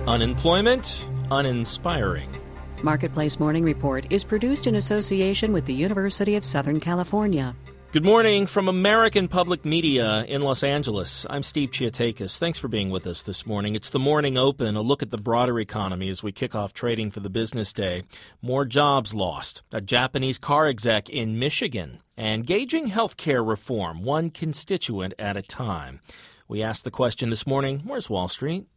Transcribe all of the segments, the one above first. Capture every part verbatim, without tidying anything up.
Unemployment, uninspiring. Marketplace Morning Report is produced in association with the University of Southern California. Good morning from American Public Media in Los Angeles. I'm Steve Chiatakis. Thanks for being with us this morning. It's the Morning Open, a look at the broader economy as we kick off trading for the business day. More jobs lost, a Japanese car exec in Michigan, and gauging health care reform, one constituent at a time. We asked the question this morning, where's Wall Street?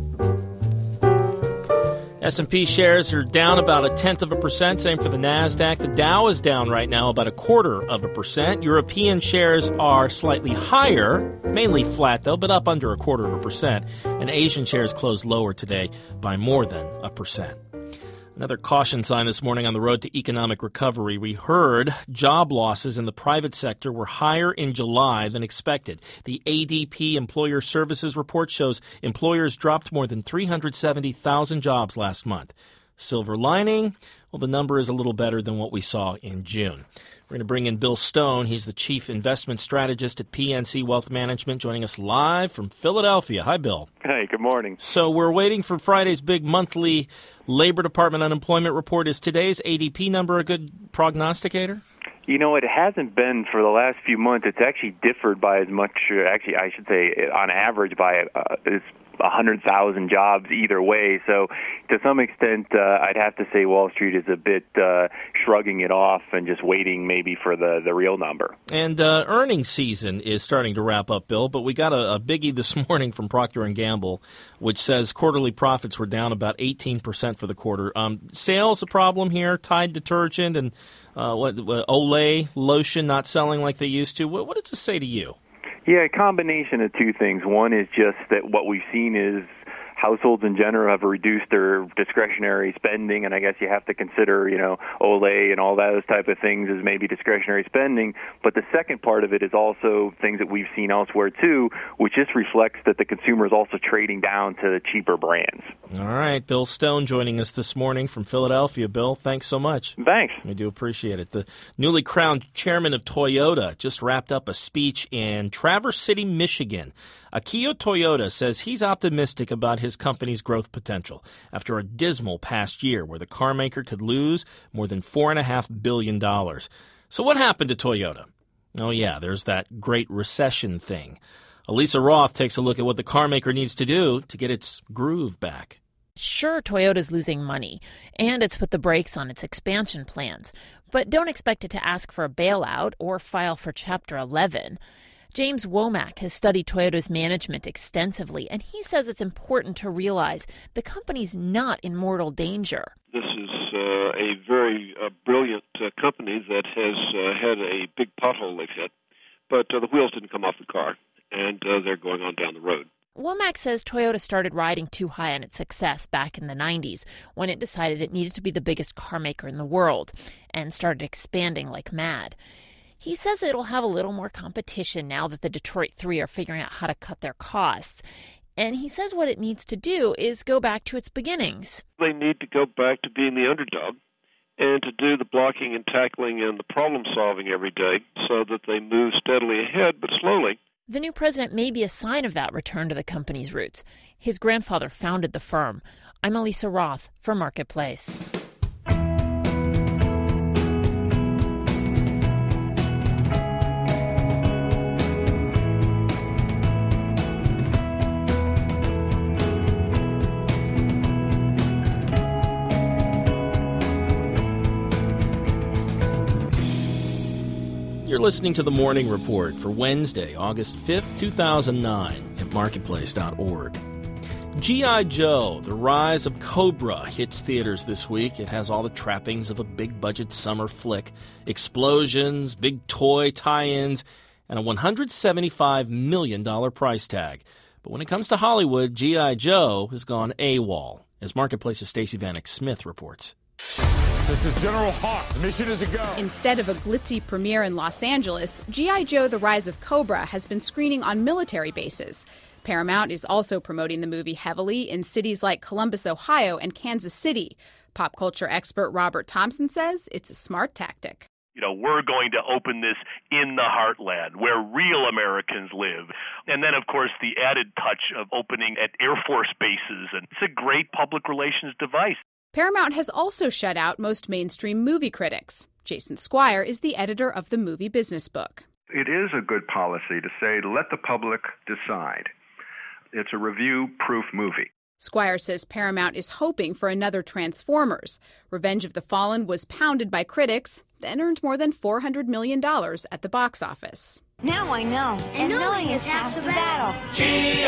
S and P shares are down about a tenth of a percent. Same for the NASDAQ. The Dow is down right now about a quarter of a percent. European shares are slightly higher, mainly flat though, but up under a quarter of a percent. And Asian shares closed lower today by more than a percent. Another caution sign this morning on the road to economic recovery. We heard job losses in the private sector were higher in July than expected. The A D P Employer Services Report shows employers dropped more than three hundred seventy thousand jobs last month. Silver lining, well, the number is a little better than what we saw in June. We're going to bring in Bill Stone. He's the Chief Investment Strategist at P N C Wealth Management, joining us live from Philadelphia. Hi, Bill. Hey, good morning. So we're waiting for Friday's big monthly Labor Department unemployment report. Is today's A D P number a good prognosticator? You know, it hasn't been for the last few months. It's actually differed by as much, actually, I should say, on average, by uh, it's one hundred thousand jobs either way. So to some extent, uh, I'd have to say Wall Street is a bit uh, shrugging it off and just waiting maybe for the, the real number. And uh, earnings season is starting to wrap up, Bill, but we got a, a biggie this morning from Procter and Gamble, which says quarterly profits were down about eighteen percent for the quarter. Um, sales a problem here, Tide detergent and uh, what, what Olay lotion not selling like they used to. What, what does this say to you? Yeah, a combination of two things. One is just that what we've seen is households in general have reduced their discretionary spending, and I guess you have to consider, you know, Olay and all those type of things as maybe discretionary spending. But the second part of it is also things that we've seen elsewhere, too, which just reflects that the consumer is also trading down to the cheaper brands. All right. Bill Stone joining us this morning from Philadelphia. Bill, thanks so much. Thanks. We do appreciate it. The newly crowned chairman of Toyota just wrapped up a speech in Traverse City, Michigan. Akio Toyoda says he's optimistic about his company's growth potential after a dismal past year where the car maker could lose more than four point five billion dollars. So what happened to Toyota? Oh, yeah, there's that great recession thing. Elisa Roth takes a look at what the car maker needs to do to get its groove back. Sure, Toyota's losing money, and it's put the brakes on its expansion plans. But don't expect it to ask for a bailout or file for Chapter eleven. James Womack has studied Toyota's management extensively, and he says it's important to realize the company's not in mortal danger. This is uh, a very uh, brilliant uh, company that has uh, had a big pothole they've hit, but uh, the wheels didn't come off the car, and uh, they're going on down the road. Womack says Toyota started riding too high on its success back in the nineties when it decided it needed to be the biggest car maker in the world and started expanding like mad. He says it'll have a little more competition now that the Detroit Three are figuring out how to cut their costs. And he says what it needs to do is go back to its beginnings. They need to go back to being the underdog and to do the blocking and tackling and the problem solving every day so that they move steadily ahead, but slowly. The new president may be a sign of that return to the company's roots. His grandfather founded the firm. I'm Elisa Roth for Marketplace. You're listening to The Morning Report for Wednesday, August fifth, two thousand nine at marketplace dot org. G I. Joe, The Rise of Cobra hits theaters this week. It has all the trappings of a big-budget summer flick. Explosions, big toy tie-ins, and a one hundred seventy-five million dollars price tag. But when it comes to Hollywood, G I. Joe has gone AWOL, as Marketplace's Stacey Vanek Smith reports. This is General Hawk. The mission is a go. Instead of a glitzy premiere in Los Angeles, G I. Joe, The Rise of Cobra has been screening on military bases. Paramount is also promoting the movie heavily in cities like Columbus, Ohio, and Kansas City. Pop culture expert Robert Thompson says it's a smart tactic. You know, we're going to open this in the heartland where real Americans live. And then, of course, the added touch of opening at Air Force bases. And it's a great public relations device. Paramount has also shut out most mainstream movie critics. Jason Squire is the editor of the Movie Business Book. It is a good policy to say, let the public decide. It's a review-proof movie. Squire says Paramount is hoping for another Transformers. Revenge of the Fallen was pounded by critics, then earned more than four hundred million dollars at the box office. Now I know, and knowing is half the battle. G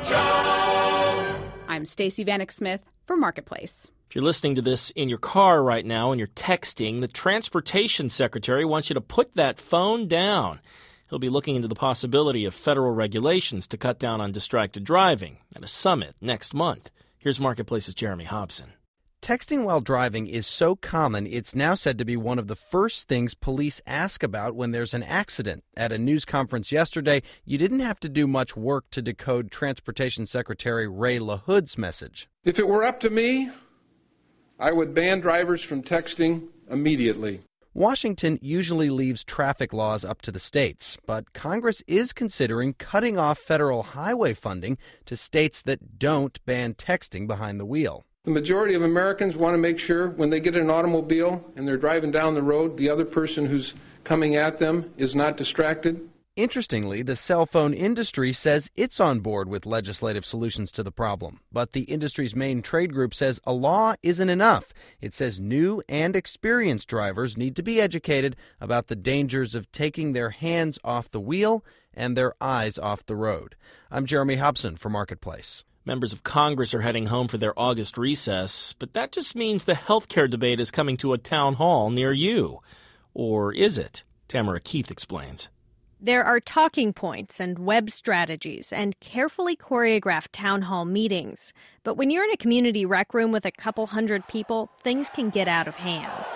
I Joe! I'm Stacey Vanek Smith for Marketplace. If you're listening to this in your car right now and you're texting, the Transportation Secretary wants you to put that phone down. He'll be looking into the possibility of federal regulations to cut down on distracted driving at a summit next month. Here's Marketplace's Jeremy Hobson. Texting while driving is so common, it's now said to be one of the first things police ask about when there's an accident. At a news conference yesterday, you didn't have to do much work to decode Transportation Secretary Ray LaHood's message. If it were up to me, I would ban drivers from texting immediately. Washington usually leaves traffic laws up to the states, but Congress is considering cutting off federal highway funding to states that don't ban texting behind the wheel. The majority of Americans want to make sure when they get in an automobile and they're driving down the road, the other person who's coming at them is not distracted. Interestingly, the cell phone industry says it's on board with legislative solutions to the problem. But the industry's main trade group says a law isn't enough. It says new and experienced drivers need to be educated about the dangers of taking their hands off the wheel and their eyes off the road. I'm Jeremy Hobson for Marketplace. Members of Congress are heading home for their August recess, but that just means the health care debate is coming to a town hall near you. Or is it? Tamara Keith explains. There are talking points and web strategies and carefully choreographed town hall meetings. But when you're in a community rec room with a couple hundred people, things can get out of hand.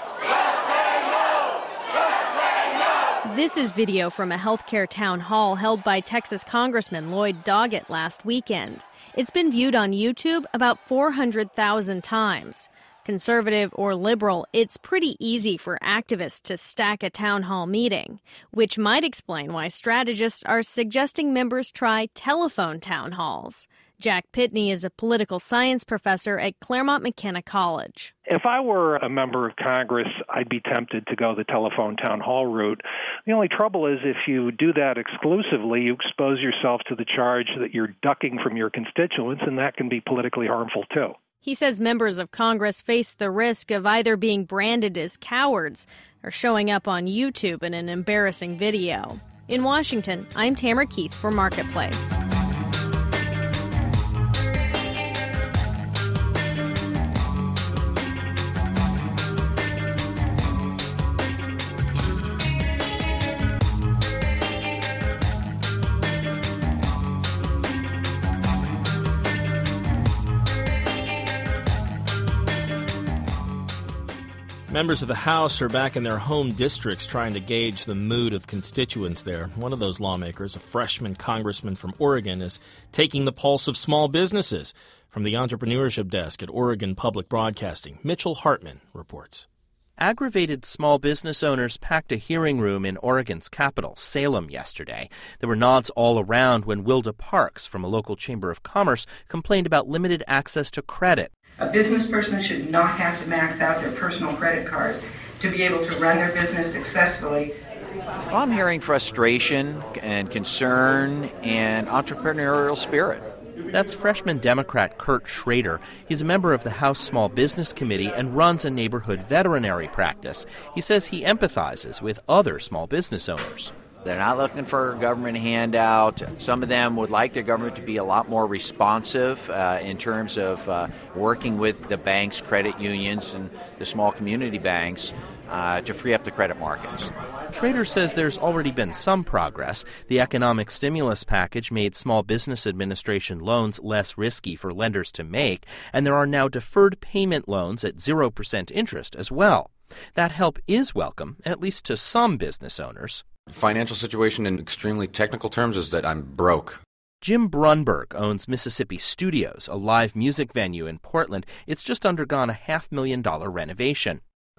This is video from a healthcare town hall held by Texas Congressman Lloyd Doggett last weekend. It's been viewed on YouTube about four hundred thousand times. Conservative or liberal, it's pretty easy for activists to stack a town hall meeting, which might explain why strategists are suggesting members try telephone town halls. Jack Pitney is a political science professor at Claremont McKenna College. If I were a member of Congress, I'd be tempted to go the telephone town hall route. The only trouble is if you do that exclusively, you expose yourself to the charge that you're ducking from your constituents, and that can be politically harmful too. He says members of Congress face the risk of either being branded as cowards or showing up on YouTube in an embarrassing video. In Washington, I'm Tamara Keith for Marketplace. Members of the House are back in their home districts trying to gauge the mood of constituents there. One of those lawmakers, a freshman congressman from Oregon, is taking the pulse of small businesses. From the Entrepreneurship Desk at Oregon Public Broadcasting, Mitchell Hartman reports. Aggravated small business owners packed a hearing room in Oregon's capital, Salem, yesterday. There were nods all around when Wilda Parks from a local chamber of commerce complained about limited access to credit. A business person should not have to max out their personal credit cards to be able to run their business successfully. Well, I'm hearing frustration and concern and entrepreneurial spirit. That's freshman Democrat Kurt Schrader. He's a member of the House Small Business Committee and runs a neighborhood veterinary practice. He says he empathizes with other small business owners. They're not looking for a government handout. Some of them would like their government to be a lot more responsive uh, in terms of uh, working with the banks, credit unions, and the small community banks uh, to free up the credit markets. Schrader says there's already been some progress. The economic stimulus package made Small Business Administration loans less risky for lenders to make, and there are now deferred payment loans at zero percent interest as well. That help is welcome, at least to some business owners. Financial situation in extremely technical terms is that I'm broke. Jim Brunberg owns Mississippi Studios, a live music venue in Portland. It's just undergone a half million dollar renovation.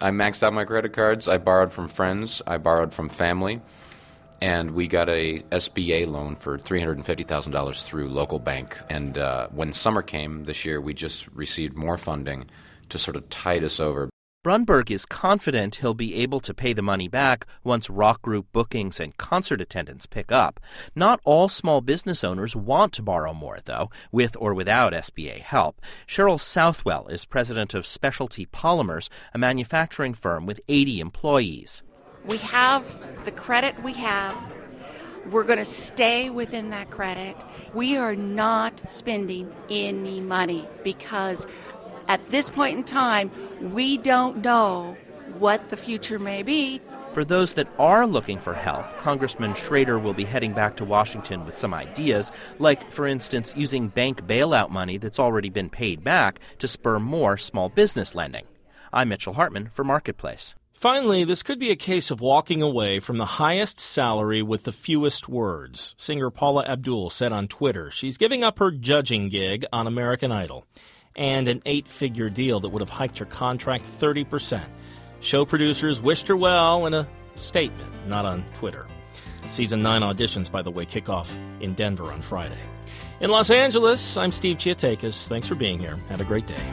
I maxed out my credit cards. I borrowed from friends. I borrowed from family. And we got a S B A loan for three hundred fifty thousand dollars through local bank. And uh, when summer came this year, we just received more funding to sort of tide us over. Brunberg is confident he'll be able to pay the money back once rock group bookings and concert attendance pick up. Not all small business owners want to borrow more, though, with or without S B A help. Cheryl Southwell is president of Specialty Polymers, a manufacturing firm with eighty employees. We have the credit we have. We're going to stay within that credit. We are not spending any money because at this point in time, we don't know what the future may be. For those that are looking for help, Congressman Schrader will be heading back to Washington with some ideas, like, for instance, using bank bailout money that's already been paid back to spur more small business lending. I'm Mitchell Hartman for Marketplace. Finally, this could be a case of walking away from the highest salary with the fewest words. Singer Paula Abdul said on Twitter she's giving up her judging gig on American Idol and an eight-figure deal that would have hiked her contract thirty percent. Show producers wished her well in a statement, not on Twitter. Season nine auditions, by the way, kick off in Denver on Friday. In Los Angeles, I'm Steve Chiatakis. Thanks for being here. Have a great day.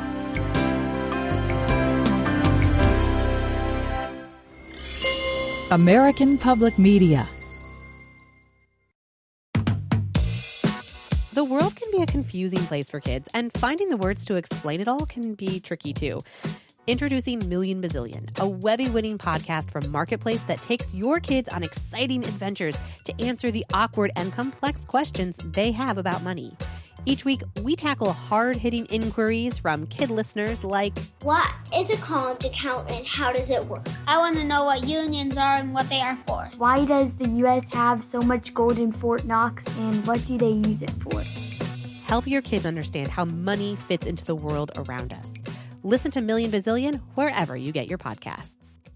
American Public Media. The world can be a confusing place for kids, and finding the words to explain it all can be tricky too. Introducing Million Bazillion, a Webby-winning podcast from Marketplace that takes your kids on exciting adventures to answer the awkward and complex questions they have about money. Each week, we tackle hard-hitting inquiries from kid listeners like, what is a college account and how does it work? I want to know what unions are and what they are for. Why does the U S have so much gold in Fort Knox and what do they use it for? Help your kids understand how money fits into the world around us. Listen to Million Bazillion wherever you get your podcasts.